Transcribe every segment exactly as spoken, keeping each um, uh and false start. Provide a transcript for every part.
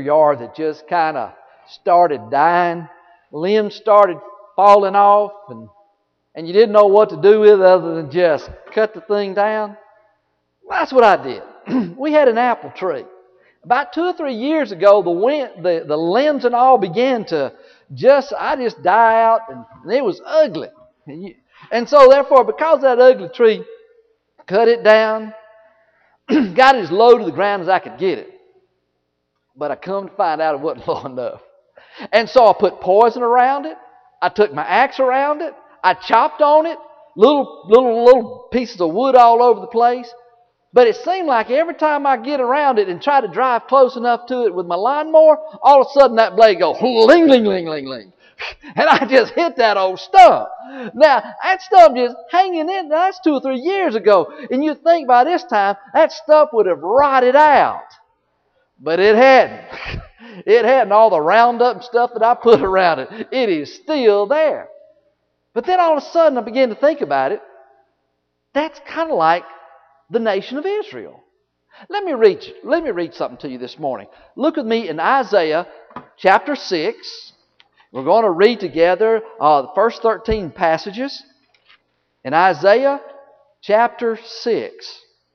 yard that just kind of started dying. Limbs started falling off, and, and you didn't know what to do with it other than just cut the thing down? Well, that's what I did. We had an apple tree. About two or three years ago, the, wind, the, the limbs and all began to just, I just die out, and, and it was ugly. And, you, and so therefore, because of that ugly tree, cut it down, got it as low to the ground as I could get it. But I come to find out it wasn't low enough. And so I put poison around it. I took my axe around it. I chopped on it. Little, little, little pieces of wood all over the place. But it seemed like every time I get around it and try to drive close enough to it with my lawnmower, all of a sudden that blade goes ling, ling, ling, ling, ling. And I just hit that old stump. Now, that stump just hanging in, that's two or three years ago. And you think by this time, that stump would have rotted out. But it hadn't. It hadn't. All the Roundup and stuff that I put around it, it is still there. But then all of a sudden I began to think about it. That's kind of like the nation of Israel. Let me read, let me read something to you this morning. Look with me in Isaiah chapter six. We're going to read together uh, the first thirteen passages in Isaiah chapter six.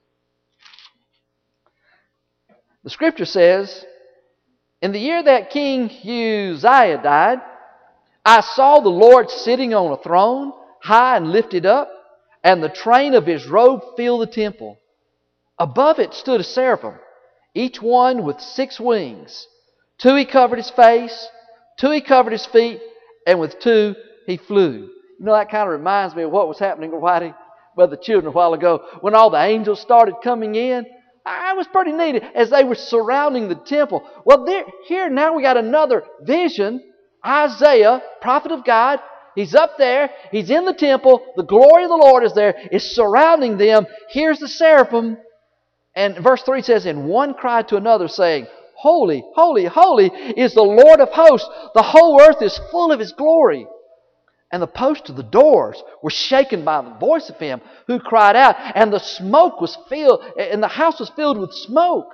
The scripture says, "In the year that King Uzziah died, I saw the Lord sitting on a throne, high and lifted up, and the train of His robe filled the temple. Above it stood a seraphim, each one with six wings. Two He covered His face, two He covered His feet, and with two He flew." You know, that kind of reminds me of what was happening Whitey, with the children a while ago, when all the angels started coming in. I was pretty neat as they were surrounding the temple. Well, there, here now we got another vision. Isaiah, prophet of God, he's up there. He's in the temple. The glory of the Lord is there. It's surrounding them. Here's the seraphim. And verse three says, "And one cried to another, saying, Holy, holy, holy is the Lord of hosts. The whole earth is full of His glory." And the posts of the doors were shaken by the voice of him who cried out, and the smoke was filled, and the house was filled with smoke.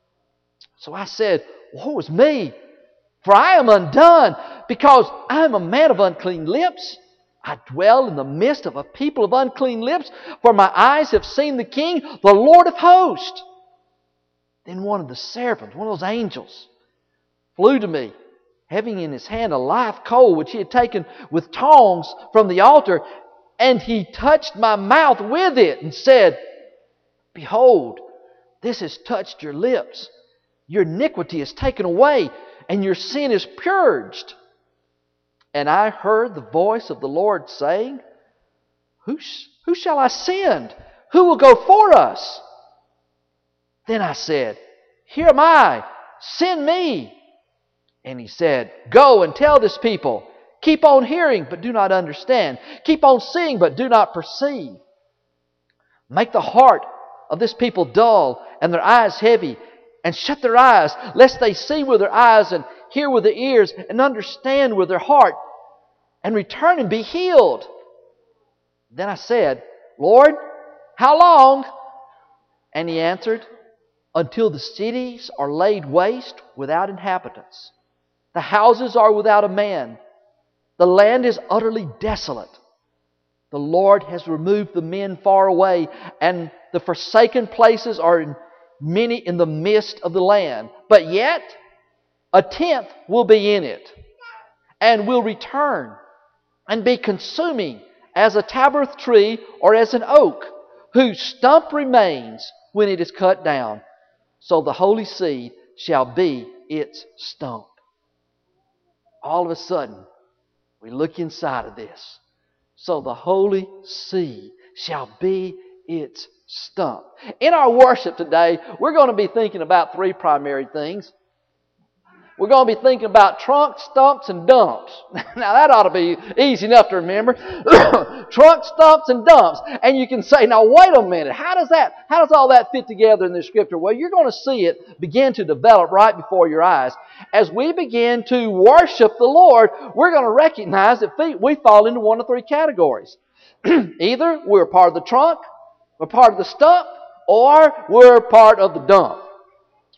So I said, "Woe is me, for I am undone, because I am a man of unclean lips. I dwell in the midst of a people of unclean lips, for my eyes have seen the King, the Lord of hosts." Then one of the seraphims, one of those angels, flew to me, having in his hand a live coal which he had taken with tongs from the altar, and he touched my mouth with it and said, "Behold, this has touched your lips. Your iniquity is taken away, and your sin is purged." And I heard the voice of the Lord saying, Who, sh- who shall I send? Who will go for us? Then I said, "Here am I, send me." And He said, "Go and tell this people, keep on hearing, but do not understand. Keep on seeing, but do not perceive. Make the heart of this people dull, and their eyes heavy, and shut their eyes, lest they see with their eyes, and hear with their ears, and understand with their heart, and return and be healed." Then I said, "Lord, how long?" And He answered, "Until the cities are laid waste without inhabitants. The houses are without a man. The land is utterly desolate. The Lord has removed the men far away, and the forsaken places are in many in the midst of the land. But yet a tenth will be in it, and will return, and be consuming as a tabernacle tree or as an oak, whose stump remains when it is cut down. So the holy seed shall be its stump." All of a sudden, we look inside of this. So the holy seed shall be its stump. In our worship today, we're going to be thinking about three primary things. We're going to be thinking about trunks, stumps, and dumps. Now that ought to be easy enough to remember. Trunks, stumps, and dumps. And you can say, now wait a minute, how does that, how does all that fit together in this scripture? Well, you're going to see it begin to develop right before your eyes. As we begin to worship the Lord, we're going to recognize that we fall into one of three categories. Either we're part of the trunk, we're part of the stump, or we're part of the dump.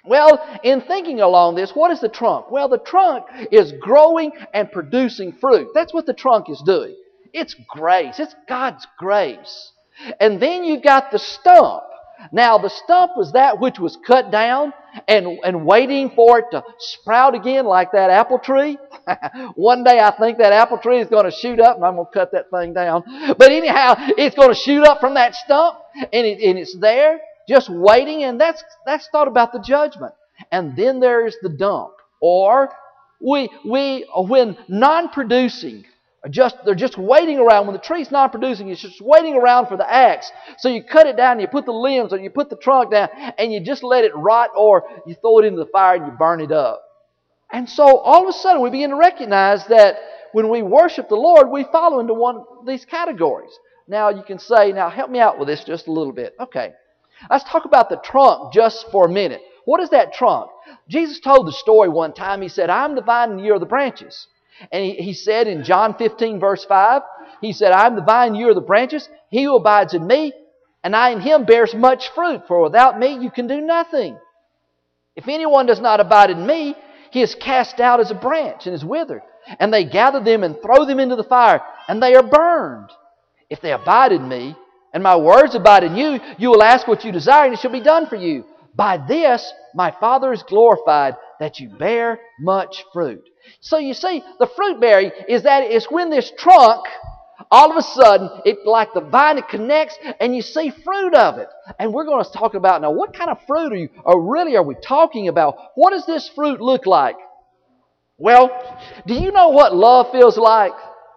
Well, in thinking along this, what is the trunk? Well, the trunk is growing and producing fruit. That's what the trunk is doing. It's grace. It's God's grace. And then you've got the stump. Now, the stump was that which was cut down and, and waiting for it to sprout again like that apple tree. One day I think that apple tree is going to shoot up, and I'm going to cut that thing down. But anyhow, it's going to shoot up from that stump, and, it, and it's there just waiting, and that's, that's thought about the judgment. And then there's the dump. Or we, we when non-producing, Just, they're just waiting around. When the tree's not producing, it's just waiting around for the axe. So you cut it down, you put the limbs, or you put the trunk down, and you just let it rot, or you throw it into the fire and you burn it up. And so all of a sudden we begin to recognize that when we worship the Lord, we fall into one of these categories. Now you can say, now help me out with this just a little bit. Okay, let's talk about the trunk just for a minute. What is that trunk? Jesus told the story one time. He said, I'm the vine and you are the branches. And he, he said in John fifteen verse five, He said, I am the vine, you are the branches. He who abides in me, and I in him, bears much fruit. For without me you can do nothing. If anyone does not abide in me, he is cast out as a branch and is withered. And they gather them and throw them into the fire, and they are burned. If they abide in me, and my words abide in you, you will ask what you desire, and it shall be done for you. By this my Father is glorified, that you bear much fruit. So you see, the fruit bearing is that it's when this trunk, all of a sudden, it like the vine, it connects, and you see fruit of it. And we're going to talk about now, what kind of fruit are you, or really are we talking about? What does this fruit look like? Well, do you know what love feels like?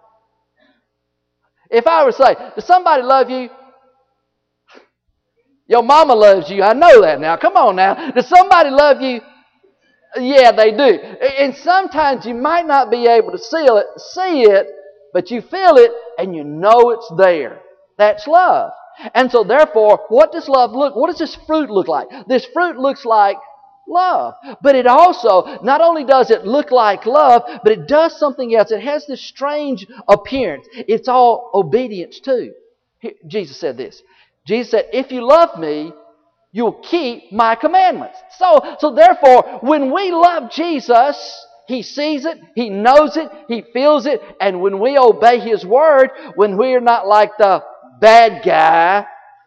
If I were to say, does somebody love you? Your mama loves you. I know that now. Come on now. Does somebody love you? Yeah, they do. And sometimes you might not be able to see it, see it, but you feel it and you know it's there. That's love. And so therefore, what does love look? What does this fruit look like? This fruit looks like love. But it also, not only does it look like love, but it does something else. It has this strange appearance. It's all obedience too. Jesus said this. Jesus said, if you love me, you'll keep my commandments. So, so therefore, when we love Jesus, He sees it, He knows it, He feels it, and when we obey His word, when we're not like the bad guy,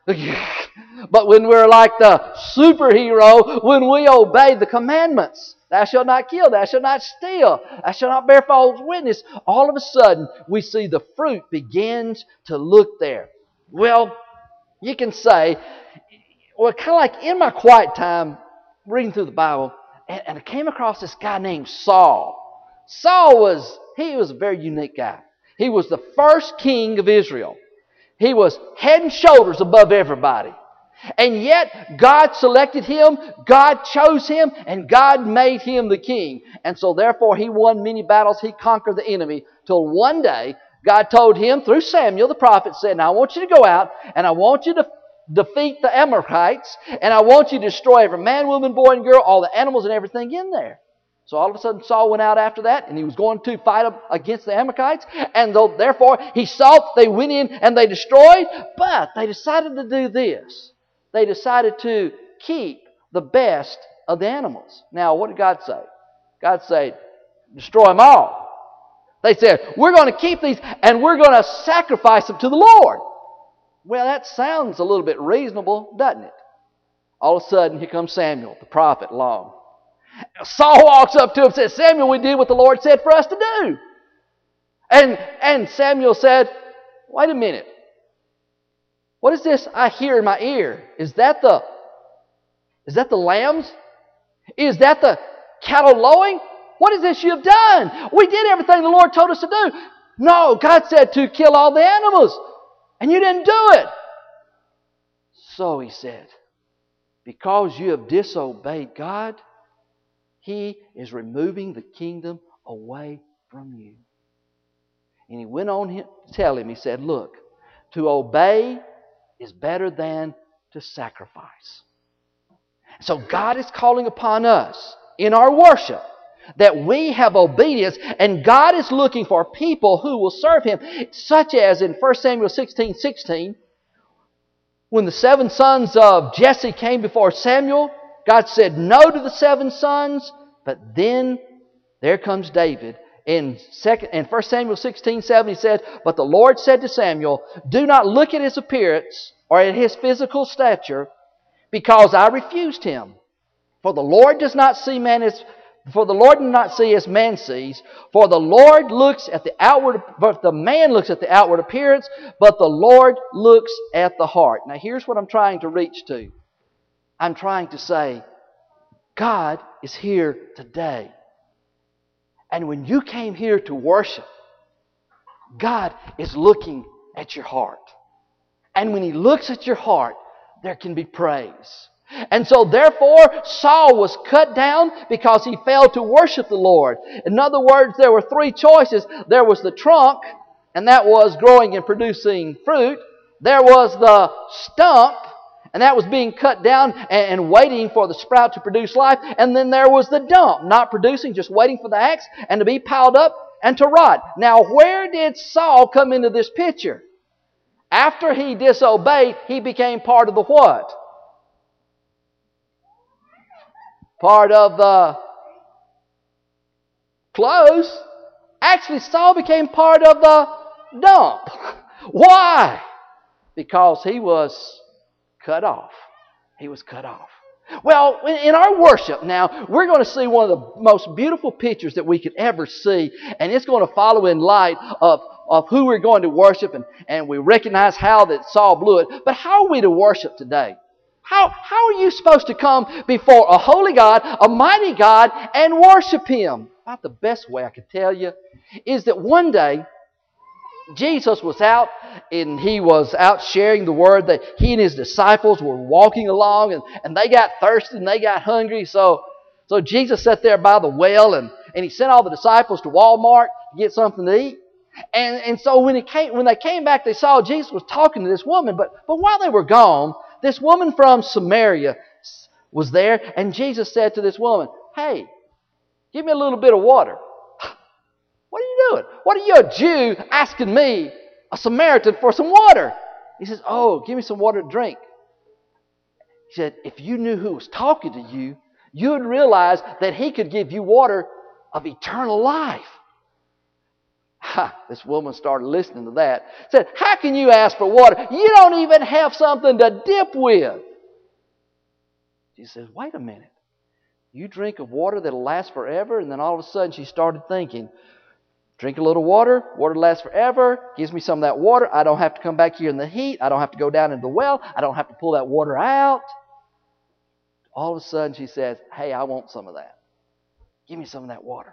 but when we're like the superhero, when we obey the commandments, thou shalt not kill, thou shalt not steal, thou shalt not bear false witness, all of a sudden we see the fruit begins to look there. Well, you can say, well, kind of like in my quiet time, reading through the Bible, and, and I came across this guy named Saul. Saul was, he was a very unique guy. He was the first king of Israel. He was head and shoulders above everybody. And yet, God selected him, God chose him, and God made him the king. And so therefore, he won many battles, he conquered the enemy, till one day, God told him through Samuel the prophet, said, now I want you to go out, and I want you to defeat the Amalekites, and I want you to destroy every man, woman, boy, and girl, all the animals and everything in there. So all of a sudden Saul went out after that, and he was going to fight against the Amalekites, and though, therefore he saw they went in and they destroyed, but they decided to do this. They decided to keep the best of the animals. Now what did God say? God said, destroy them all. They said, we're going to keep these and we're going to sacrifice them to the Lord. Well, that sounds a little bit reasonable, doesn't it? All of a sudden, here comes Samuel, the prophet, along. Saul walks up to him and says, Samuel, we did what the Lord said for us to do. And, and Samuel said, wait a minute. What is this I hear in my ear? Is that the, is that the lambs? Is that the cattle lowing? What is this you have done? We did everything the Lord told us to do. No, God said to kill all the animals. And you didn't do it. So he said, because you have disobeyed God, He is removing the kingdom away from you. And he went on to tell him, he said, look, to obey is better than to sacrifice. So God is calling upon us in our worship that we have obedience, and God is looking for people who will serve Him, such as in First Samuel sixteen sixteen, when the seven sons of Jesse came before Samuel, God said no to the seven sons, but then there comes David. In second, in First Samuel sixteen seven, he said, "But the Lord said to Samuel, do not look at his appearance or at his physical stature, because I refused him. For the Lord does not see man as for the Lord does not see as man sees. For the Lord looks at the outward, but the man looks at the outward appearance, but the Lord looks at the heart." Now here's what I'm trying to reach to. I'm trying to say, God is here today. And when you came here to worship, God is looking at your heart. And when He looks at your heart, there can be praise. And so therefore, Saul was cut down because he failed to worship the Lord. In other words, there were three choices. There was the trunk, and that was growing and producing fruit. There was the stump, and that was being cut down and waiting for the sprout to produce life. And then there was the dump, not producing, just waiting for the axe and to be piled up and to rot. Now, where did Saul come into this picture? After he disobeyed, he became part of the what? Part of the clothes. Actually, Saul became part of the dump. Why? Because he was cut off. He was cut off. Well, in our worship now, we're going to see one of the most beautiful pictures that we could ever see. And it's going to follow in light of, of who we're going to worship. And, and we recognize how that Saul blew it. But how are we to worship today? How, how are you supposed to come before a holy God, a mighty God, and worship Him? About the best way I could tell you is that one day, Jesus was out and He was out sharing the Word, that He and His disciples were walking along and, and they got thirsty and they got hungry. So, so Jesus sat there by the well and, and He sent all the disciples to Walmart to get something to eat. And, and so when, it came, when they came back, they saw Jesus was talking to this woman. But, but while they were gone, this woman from Samaria was there, and Jesus said to this woman, "Hey, give me a little bit of water." "What are you doing? What are you, a Jew, asking me, a Samaritan, for some water?" He says, "Oh, give me some water to drink." He said, "If you knew who was talking to you, you would realize that He could give you water of eternal life." Ha, this woman started listening to that. Said, "How can you ask for water? You don't even have something to dip with." She says, "Wait a minute. You drink of water that'll last forever?" And then all of a sudden she started thinking, drink a little water, water lasts forever, gives me some of that water. I don't have to come back here in the heat. I don't have to go down into the well. I don't have to pull that water out. All of a sudden she says, "Hey, I want some of that. Give me some of that water."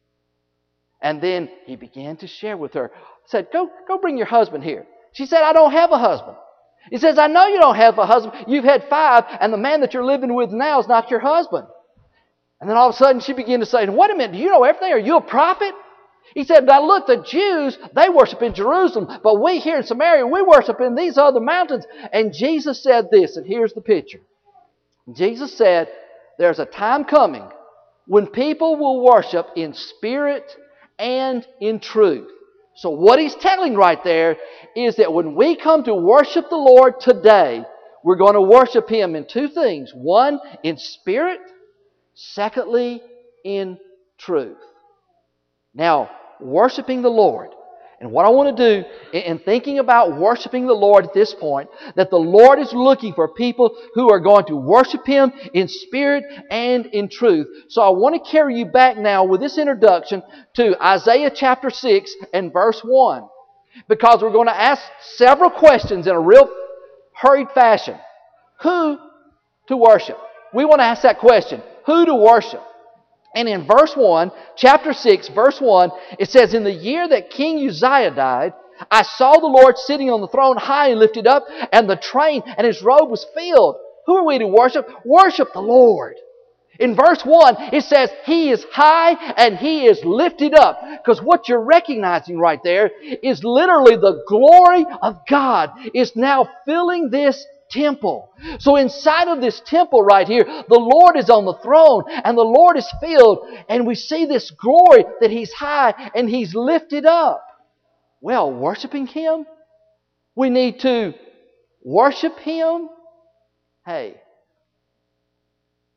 And then He began to share with her. Said, go, go bring your husband here. She said, "I don't have a husband." He says, "I know you don't have a husband. You've had five, and the man that you're living with now is not your husband." And then all of a sudden she began to say, "Wait a minute, do you know everything? Are you a prophet?" He said, "Now look, the Jews, they worship in Jerusalem, but we here in Samaria, we worship in these other mountains." And Jesus said this, and here's the picture. Jesus said, there's a time coming when people will worship in spirit and in truth. So what He's telling right there is that when we come to worship the Lord today, we're going to worship Him in two things. One, in spirit. Secondly, in truth. Now, worshiping the Lord. And what I want to do in thinking about worshiping the Lord at this point, that the Lord is looking for people who are going to worship Him in spirit and in truth. So I want to carry you back now with this introduction to Isaiah chapter six and verse one. Because we're going to ask several questions in a real hurried fashion. Who to worship? We want to ask that question. Who to worship? And in verse one, chapter six, verse one, it says, "In the year that King Uzziah died, I saw the Lord sitting on the throne high and lifted up, and the train and His robe was filled." Who are we to worship? Worship the Lord. In verse one, it says, He is high and He is lifted up. Because what you're recognizing right there is literally the glory of God is now filling this temple. So inside of this temple right here, the Lord is on the throne and the Lord is filled, and we see this glory that He's high and He's lifted up. Well, worshiping Him, we need to worship Him. Hey,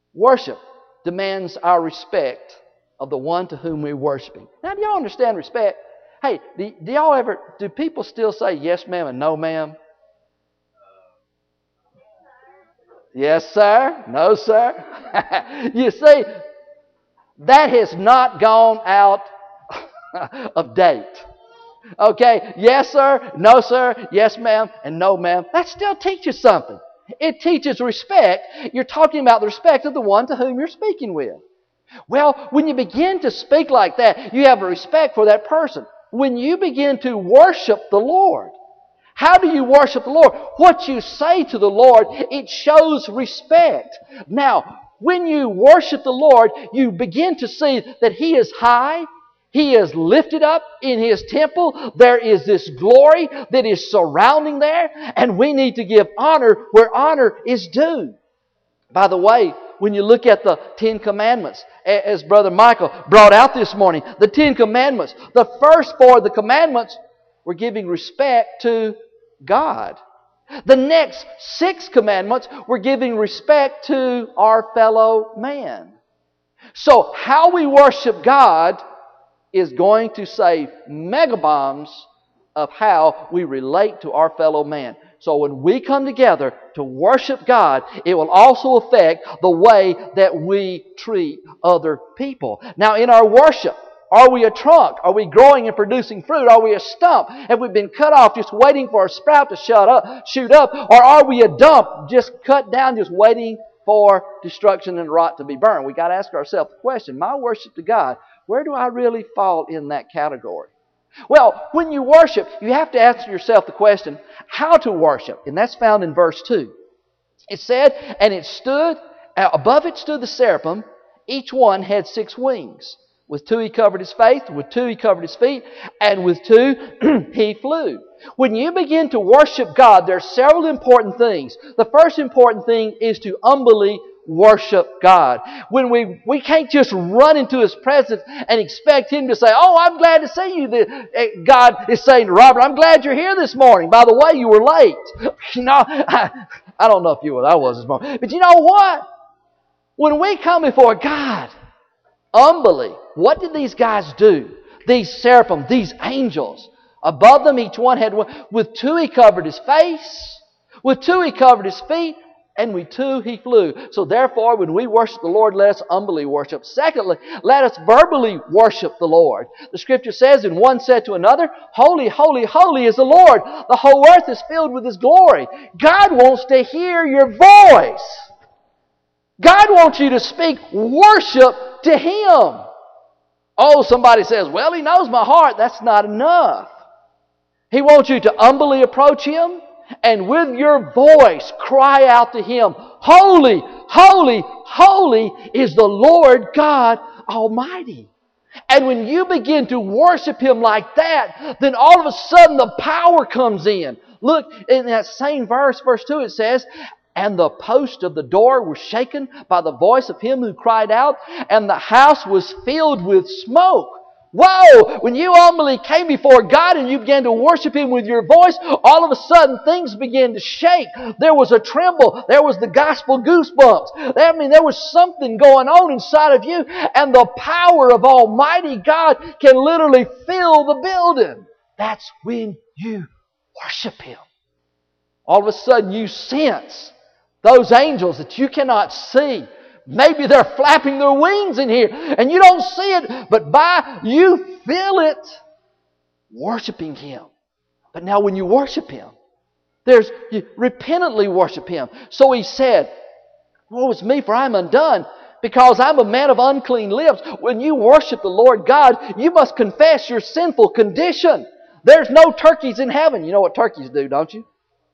Worship demands our respect of the one to whom we're worshiping. Now, do y'all understand respect? Hey, do, do y'all ever, do people still say yes ma'am and no ma'am? Yes sir, no sir. You see, that has not gone out of date. Okay, yes sir, no sir, yes ma'am, and no ma'am. That still teaches something. It teaches respect. You're talking about the respect of the one to whom you're speaking with. Well, when you begin to speak like that, you have a respect for that person. When you begin to worship the Lord, how do you worship the Lord? What you say to the Lord, it shows respect. Now, when you worship the Lord, you begin to see that He is high. He is lifted up in His temple. There is this glory that is surrounding there. And we need to give honor where honor is due. By the way, when you look at the Ten Commandments, as Brother Michael brought out this morning, the Ten Commandments, the first four of the commandments were giving respect to God. The next six commandments were giving respect to our fellow man. So how we worship God is going to say megabombs of how we relate to our fellow man. So when we come together to worship God, it will also affect the way that we treat other people. Now in our worship, are we a trunk? Are we growing and producing fruit? Are we a stump? Have we been cut off just waiting for a sprout to shut up, shoot up? Or are we a dump just cut down just waiting for destruction and rot to be burned? We got to ask ourselves the question, my worship to God, where do I really fall in that category? Well, when you worship, you have to ask yourself the question, how to worship? And that's found in verse two. It said, and it stood, above it stood the seraphim, each one had six wings. With two he covered his face, with two he covered his feet, and with two he flew. When you begin to worship God, there are several important things. The first important thing is to humbly worship God. When we we can't just run into His presence and expect Him to say, oh, I'm glad to see you. The, God is saying to Robert, I'm glad you're here this morning. By the way, you were late. You know, I, I don't know if you were. I was this morning. But you know what? When we come before God, humbly, what did these guys do? These seraphim, these angels. Above them, each one had one. With two he covered his face. With two he covered his feet. And with two he flew. So therefore, when we worship the Lord, let us humbly worship. Secondly, let us verbally worship the Lord. The Scripture says, and one said to another, holy, holy, holy is the Lord. The whole earth is filled with His glory. God wants to hear your voice. God wants you to speak worship to Him. Oh, somebody says, well, He knows my heart. That's not enough. He wants you to humbly approach Him and with your voice cry out to Him, holy, holy, holy is the Lord God Almighty. And when you begin to worship Him like that, then all of a sudden the power comes in. Look, in that same verse, verse two, it says, and the post of the door was shaken by the voice of him who cried out, and the house was filled with smoke. Whoa! When you humbly came before God and you began to worship Him with your voice, all of a sudden things began to shake. There was a tremble. There was the gospel goosebumps. I mean, there was something going on inside of you, and the power of Almighty God can literally fill the building. That's when you worship Him. All of a sudden you sense those angels that you cannot see. Maybe they're flapping their wings in here and you don't see it, but by you feel it worshiping Him. But now when you worship Him, there's you repentantly worship Him. So he said, woe is me, for I am undone, because I'm a man of unclean lips. When you worship the Lord God, you must confess your sinful condition. There's no turkeys in heaven. You know what turkeys do, don't you?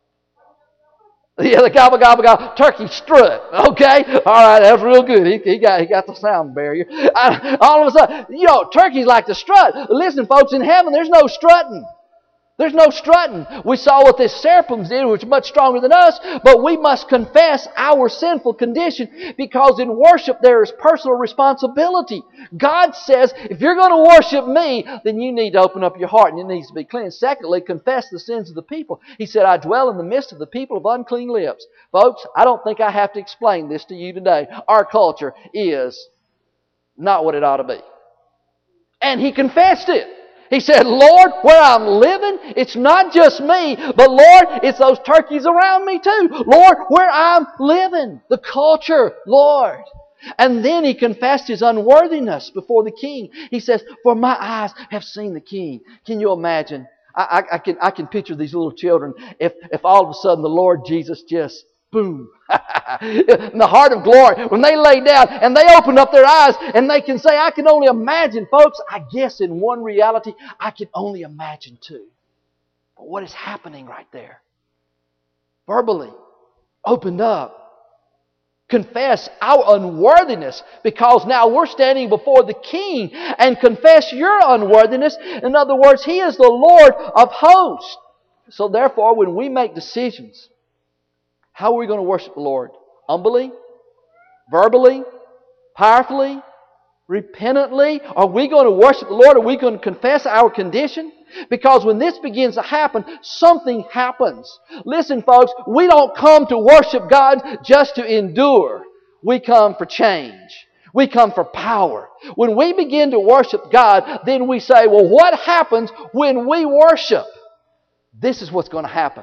Yeah, the gobble, gobble, gobble, turkey strut. Okay? All right, that's real good. He, he got he got the sound barrier. I, all of a sudden, you know, turkeys like to strut. Listen, folks, in heaven, there's no strutting. There's no strutting. We saw what this seraphims did, which is much stronger than us, but we must confess our sinful condition because in worship there is personal responsibility. God says, if you're going to worship me, then you need to open up your heart and it needs to be cleansed. Secondly, confess the sins of the people. He said, I dwell in the midst of the people of unclean lips. Folks, I don't think I have to explain this to you today. Our culture is not what it ought to be. And he confessed it. He said, Lord, where I'm living, it's not just me, but Lord, it's those turkeys around me too. Lord, where I'm living, the culture, Lord. And then he confessed his unworthiness before the king. He says, for my eyes have seen the king. Can you imagine? I, I, I, can, I can picture these little children if, if all of a sudden the Lord Jesus just boom. In the heart of glory, when they lay down and they open up their eyes and they can say, I can only imagine, folks, I guess in one reality, I can only imagine two. But what is happening right there? Verbally, opened up. Confess our unworthiness because now we're standing before the King and confess your unworthiness. In other words, He is the Lord of hosts. So therefore, when we make decisions, how are we going to worship the Lord? Humbly? Verbally? Powerfully? Repentantly? Are we going to worship the Lord? Are we going to confess our condition? Because when this begins to happen, something happens. Listen, folks, we don't come to worship God just to endure. We come for change. We come for power. When we begin to worship God, then we say, well, what happens when we worship? This is what's going to happen.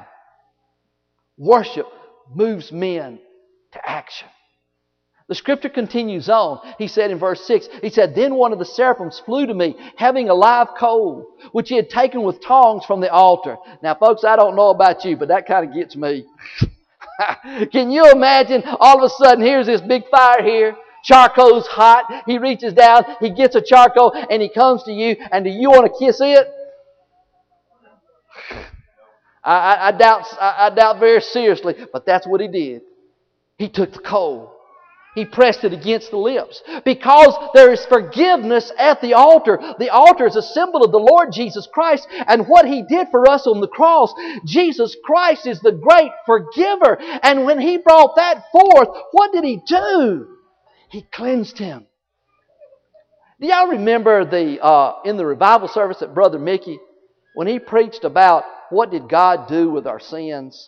Worship moves men to action. The Scripture continues on. He said in verse six, He said, Then one of the seraphims flew to me, having a live coal, which he had taken with tongs from the altar. Now, folks, I don't know about you, but that kind of gets me. Can you imagine all of a sudden, here's this big fire here. Charcoal's hot. He reaches down, he gets a charcoal, and he comes to you, and do you want to kiss it? I, I, I doubt I, I doubt very seriously, but that's what he did. He took the coal. He pressed it against the lips. Because there is forgiveness at the altar. The altar is a symbol of the Lord Jesus Christ and what He did for us on the cross. Jesus Christ is the great forgiver. And when He brought that forth, what did He do? He cleansed him. Do y'all remember the uh, in the revival service at Brother Mickey when he preached about what did God do with our sins?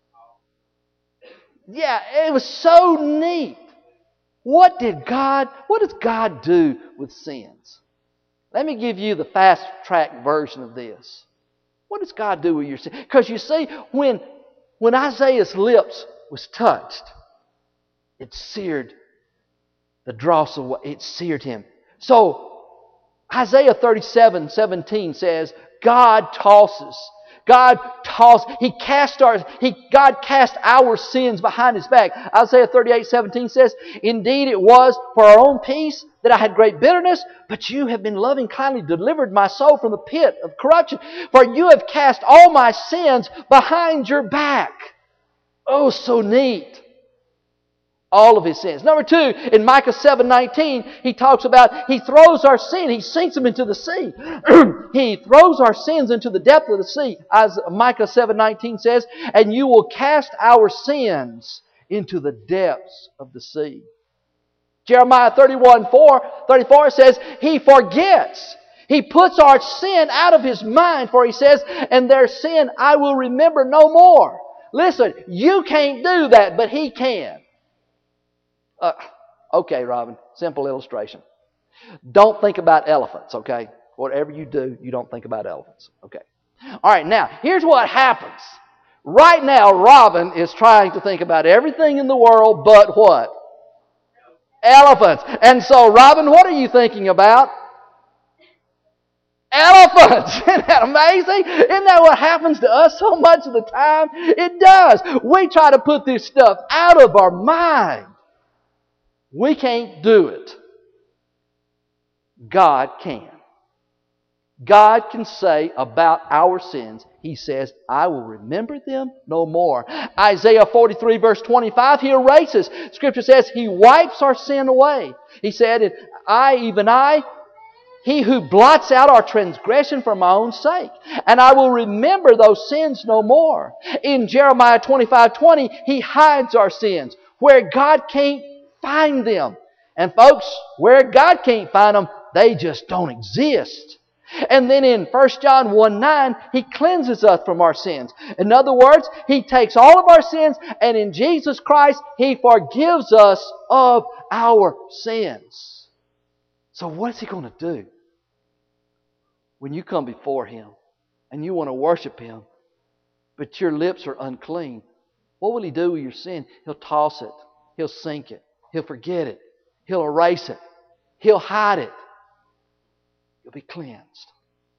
Yeah, it was so neat. What did God, what does God do with sins? Let me give you the fast track version of this. What does God do with your sins? Because you see, when, when Isaiah's lips was touched, it seared the dross of what it seared him. So Isaiah thirty-seven seventeen says, God tosses. God tossed, He cast our, He, God cast our sins behind His back. Isaiah thirty-eight seventeen says, Indeed it was for our own peace that I had great bitterness, but you have been loving kindly, delivered my soul from the pit of corruption. For you have cast all my sins behind your back. Oh, so neat. All of His sins. Number two, in Micah seven nineteen, he talks about He throws our sin, He sinks them into the sea. He throws our sins into the depth of the sea. As Micah seven nineteen says, and you will cast our sins into the depths of the sea. Jeremiah thirty-one four, thirty-four says, He forgets. He puts our sin out of His mind, for He says, and their sin I will remember no more. Listen, you can't do that, but He can. Uh, okay, Robin, simple illustration. Don't think about elephants, okay? Whatever you do, you don't think about elephants, okay? All right, now, here's what happens. Right now, Robin is trying to think about everything in the world but what? Elephants. And so, Robin, what are you thinking about? Elephants! Isn't that amazing? Isn't that what happens to us so much of the time? It does. We try to put this stuff out of our mind. We can't do it. God can. God can say about our sins, He says, I will remember them no more. Isaiah forty-three verse twenty-five, He erases. Scripture says He wipes our sin away. He said, I, even I, He who blots out our transgression for my own sake. And I will remember those sins no more. In Jeremiah twenty-five twenty, He hides our sins where God can't find them. And folks, where God can't find them, they just don't exist. And then in First John one nine, He cleanses us from our sins. In other words, He takes all of our sins, and in Jesus Christ, He forgives us of our sins. So what is He going to do when you come before Him and you want to worship Him, but your lips are unclean? What will He do with your sin? He'll toss it. He'll sink it. He'll forget it. He'll erase it. He'll hide it. You'll be cleansed.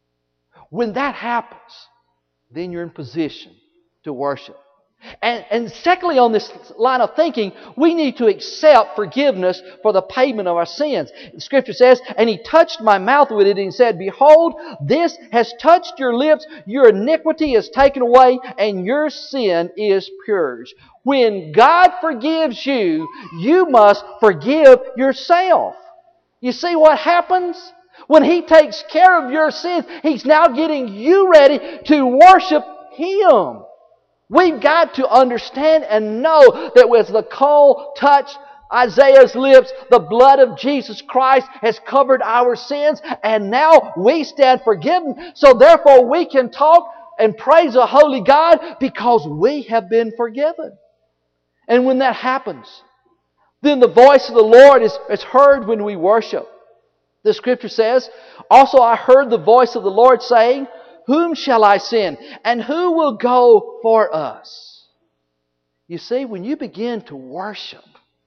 When that happens, then you're in position to worship. And, and secondly, on this line of thinking, we need to accept forgiveness for the payment of our sins. The Scripture says, and He touched my mouth with it and said, behold, this has touched your lips, your iniquity is taken away, and your sin is purged. When God forgives you, you must forgive yourself. You see what happens? When He takes care of your sins, He's now getting you ready to worship Him. We've got to understand and know that as the coal touched Isaiah's lips, the blood of Jesus Christ has covered our sins, and now we stand forgiven. So therefore we can talk and praise a holy God because we have been forgiven. And when that happens, then the voice of the Lord is, is heard when we worship. The Scripture says, also I heard the voice of the Lord saying, whom shall I send? And who will go for us? You see, when you begin to worship,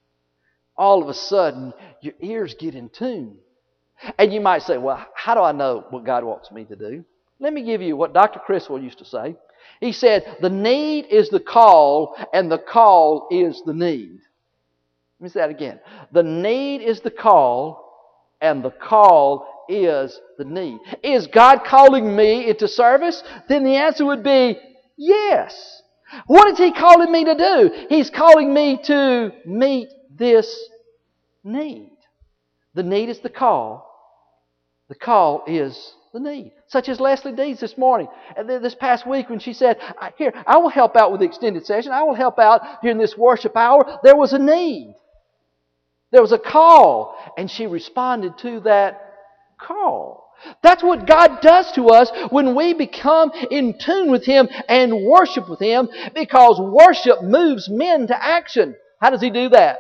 all of a sudden your ears get in tune. And you might say, well, how do I know what God wants me to do? Let me give you what Doctor Criswell used to say. He said, the need is the call, and the call is the need. Let me say that again. The need is the call, and the call is the need. Is God calling me into service? Then the answer would be yes. What is He calling me to do? He's calling me to meet this need. The need is the call. The call is the need. Such as Leslie Dees this morning, and then this past week when she said, here, I will help out with the extended session. I will help out during this worship hour. There was a need. There was a call, and she responded to that call. That's what God does to us when we become in tune with Him and worship with Him, because worship moves men to action. How does He do that?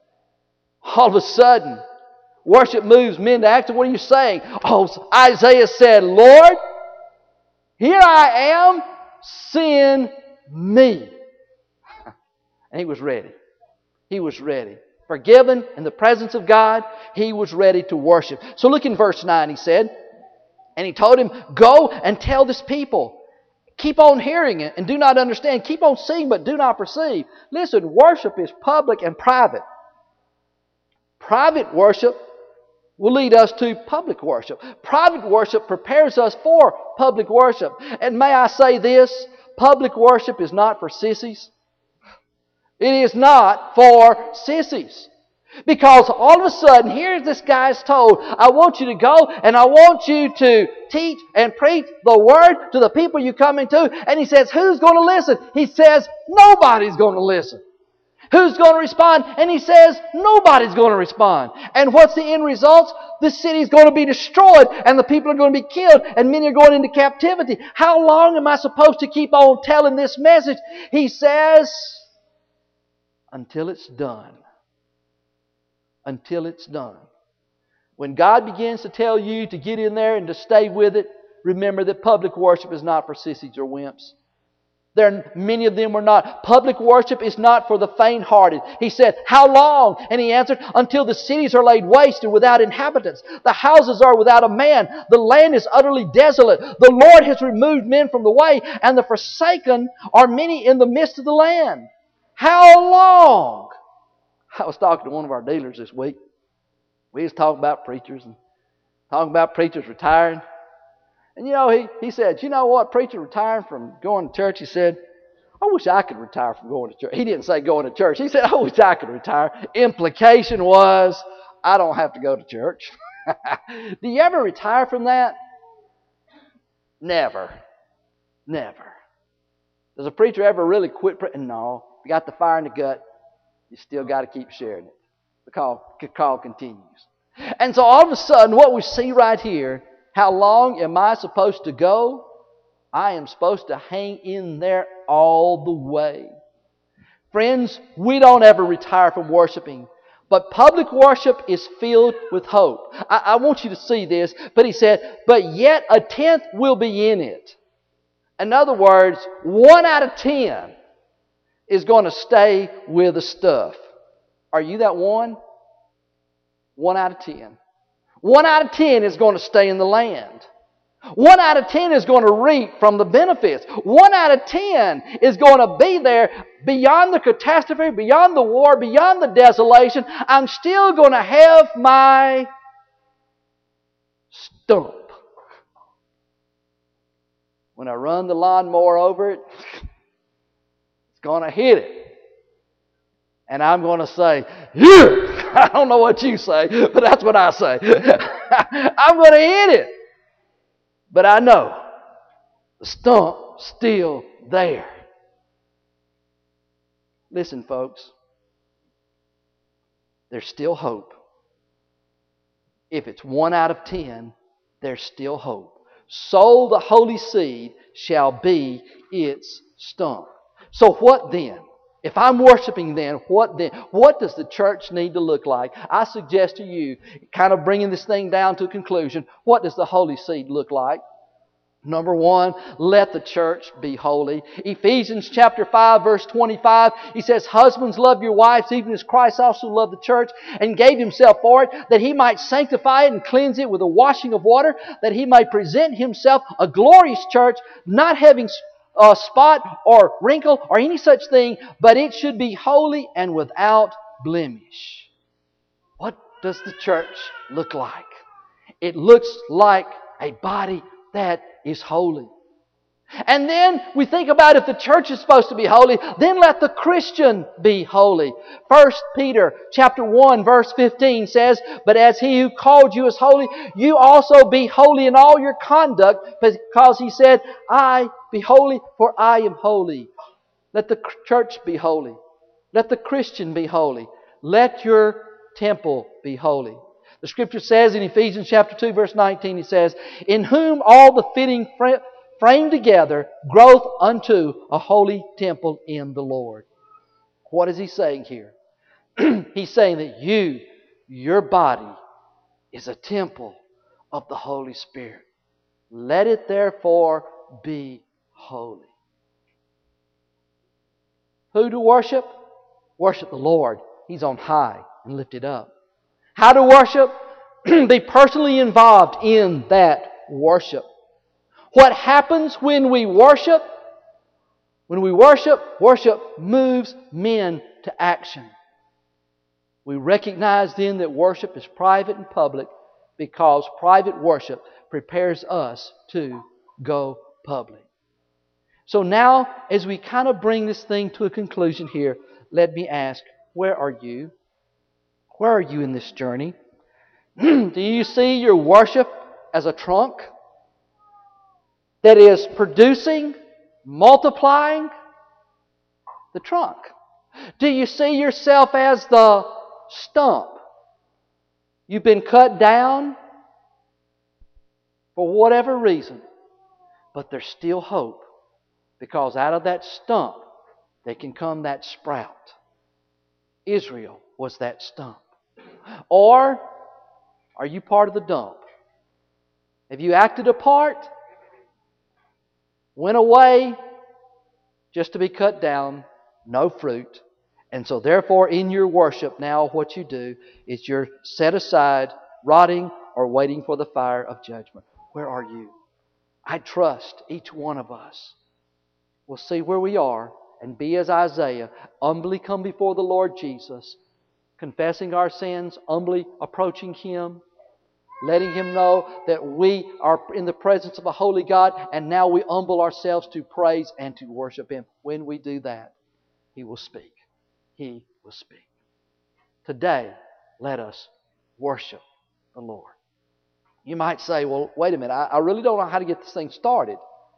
All of a sudden, worship moves men to action. What are you saying? Oh, Isaiah said, Lord, here I am, send me. And he was ready. He was ready. Forgiven in the presence of God, he was ready to worship. So look in verse nine, he said, and he told him, go and tell this people. Keep on hearing it and do not understand. Keep on seeing but do not perceive. Listen, worship is public and private. Private worship will lead us to public worship. Private worship prepares us for public worship. And may I say this, public worship is not for sissies. It is not for sissies. Because all of a sudden, here this guy is told, I want you to go and I want you to teach and preach the Word to the people you come into. And he says, who's going to listen? He says, nobody's going to listen. Who's going to respond? And he says, nobody's going to respond. And what's the end result? This city is going to be destroyed and the people are going to be killed and many are going into captivity. How long am I supposed to keep on telling this message? He says, until it's done. Until it's done. When God begins to tell you to get in there and to stay with it, remember that public worship is not for sissies or wimps. There, many of them were not. Public worship is not for the faint-hearted. He said, how long? And he answered, until the cities are laid waste and without inhabitants. The houses are without a man. The land is utterly desolate. The Lord has removed men from the way, and the forsaken are many in the midst of the land. How long? I was talking to one of our dealers this week. We was talking about preachers and talking about preachers retiring. And you know, he, he said, you know what, preacher retiring from going to church, he said, I wish I could retire from going to church. He didn't say going to church. He said, I wish I could retire. Implication was, I don't have to go to church. Do you ever retire from that? Never. Never. Does a preacher ever really quit? Pre- no. If you got the fire in the gut, you still got to keep sharing it. The call, the call continues. And so all of a sudden, what we see right here, how long am I supposed to go? I am supposed to hang in there all the way. Friends, we don't ever retire from worshiping. But public worship is filled with hope. I, I want you to see this. But he said, but yet a tenth will be in it. In other words, one out of ten is going to stay with the stuff. Are you that one? One out of ten. One out of ten is going to stay in the land. One out of ten is going to reap from the benefits. One out of ten is going to be there beyond the catastrophe, beyond the war, beyond the desolation. I'm still going to have my stump. When I run the lawnmower over it, it's going to hit it. And I'm going to say, yeah! I don't know what you say, but that's what I say. I'm going to hit it. But I know the stump's still there. Listen, folks. There's still hope. If it's one out of ten, there's still hope. So the holy seed shall be its stump. So what then? If I'm worshiping then, what then? What does the church need to look like? I suggest to you, kind of bringing this thing down to a conclusion, what does the holy seed look like? Number one, let the church be holy. Ephesians chapter five, verse twenty-five, he says, husbands, love your wives, even as Christ also loved the church and gave himself for it, that he might sanctify it and cleanse it with a washing of water, that he might present himself a glorious church, not having uh, spot or wrinkle or any such thing, but it should be holy and without blemish. What does the church look like? It looks like a body that is holy. And then we think about if the church is supposed to be holy, then let the Christian be holy. First Peter chapter one verse fifteen says, but as he who called you is holy, you also be holy in all your conduct, because he said, I be holy, for I am holy. Let the church be holy. Let the Christian be holy. Let your temple be holy. The Scripture says in Ephesians chapter two verse nineteen, it says, in whom all the fitting framed together growth unto a holy temple in the Lord. What is he saying here? He's saying that you, your body, is a temple of the Holy Spirit. Let it therefore be holy. Who to worship? Worship the Lord. He's on high and lifted up. How to worship? Be personally involved in that worship. What happens when we worship? When we worship, worship moves men to action. We recognize then that worship is private and public, because private worship prepares us to go public. So now, as we kind of bring this thing to a conclusion here, let me ask, where are you? Where are you in this journey? Do you see your worship as a trunk that is producing, multiplying the trunk? Do you see yourself as the stump? You've been cut down for whatever reason, but there's still hope, because out of that stump there can come that sprout. Israel was that stump. Or are you part of the dump? Have you acted a part? Went away just to be cut down, no fruit. And so therefore in your worship now what you do is you're set aside, rotting or waiting for the fire of judgment. Where are you? I trust each one of us will see where we are and be as Isaiah, humbly come before the Lord Jesus, confessing our sins, humbly approaching Him, letting Him know that we are in the presence of a holy God, and now we humble ourselves to praise and to worship Him. When we do that, He will speak. He will speak. Today, let us worship the Lord. You might say, well, wait a minute, I, I really don't know how to get this thing started.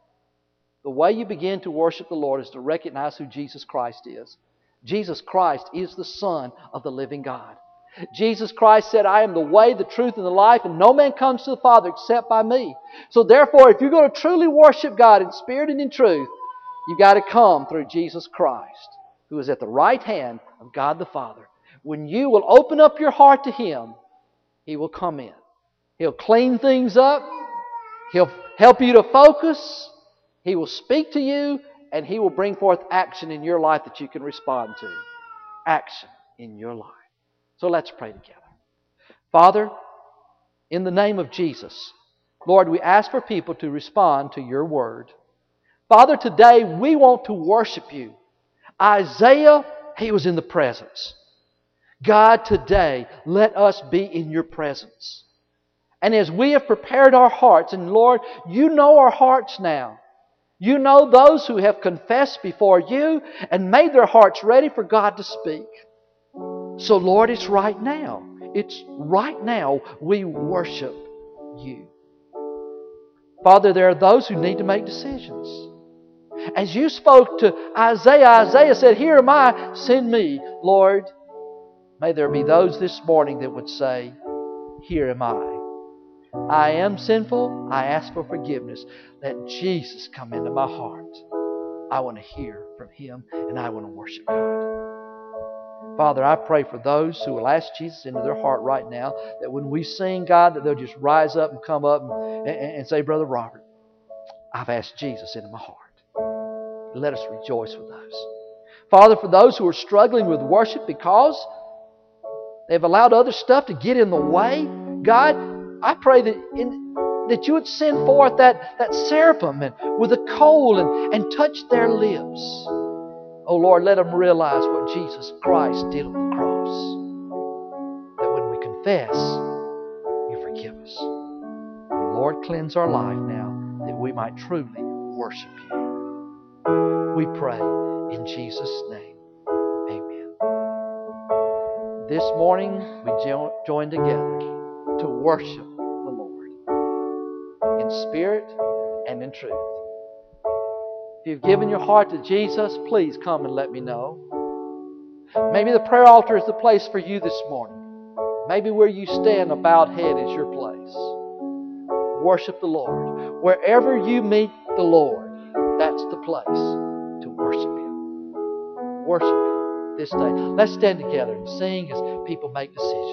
The way you begin to worship the Lord is to recognize who Jesus Christ is. Jesus Christ is the Son of the living God. Jesus Christ said, I am the way, the truth, and the life, and no man comes to the Father except by me. So therefore, if you're going to truly worship God in spirit and in truth, you've got to come through Jesus Christ, who is at the right hand of God the Father. When you will open up your heart to Him, He will come in. He'll clean things up. He'll help you to focus. He will speak to you, and He will bring forth action in your life that you can respond to. Action in your life. So let's pray together. Father, in the name of Jesus, Lord, we ask for people to respond to Your Word. Father, today we want to worship You. Isaiah, he was in the presence. God, today, let us be in Your presence. And as we have prepared our hearts, and Lord, You know our hearts now. You know those who have confessed before You and made their hearts ready for God to speak. So Lord, it's right now. It's right now we worship You. Father, there are those who need to make decisions. As You spoke to Isaiah, Isaiah said, here am I, send me. Lord, may there be those this morning that would say, here am I. I am sinful. I ask for forgiveness. Let Jesus come into my heart. I want to hear from Him and I want to worship God. Father, I pray for those who will ask Jesus into their heart right now, that when we sing, God, that they'll just rise up and come up and, and, and say, Brother Robert, I've asked Jesus into my heart. Let us rejoice with those. Father, for those who are struggling with worship because they've allowed other stuff to get in the way, God, I pray that in, that You would send forth that, that seraphim and, with a coal and, and touch their lips. Oh Lord, let them realize what Jesus Christ did on the cross. That when we confess, You forgive us. Lord, cleanse our life now that we might truly worship You. We pray in Jesus' name. Amen. This morning we jo- join together to worship the Lord in spirit and in truth. If you've given your heart to Jesus, please come and let me know. Maybe the prayer altar is the place for you this morning. Maybe where you stand, a bowed head is your place. Worship the Lord. Wherever you meet the Lord, that's the place to worship Him. Worship Him this day. Let's stand together and sing as people make decisions.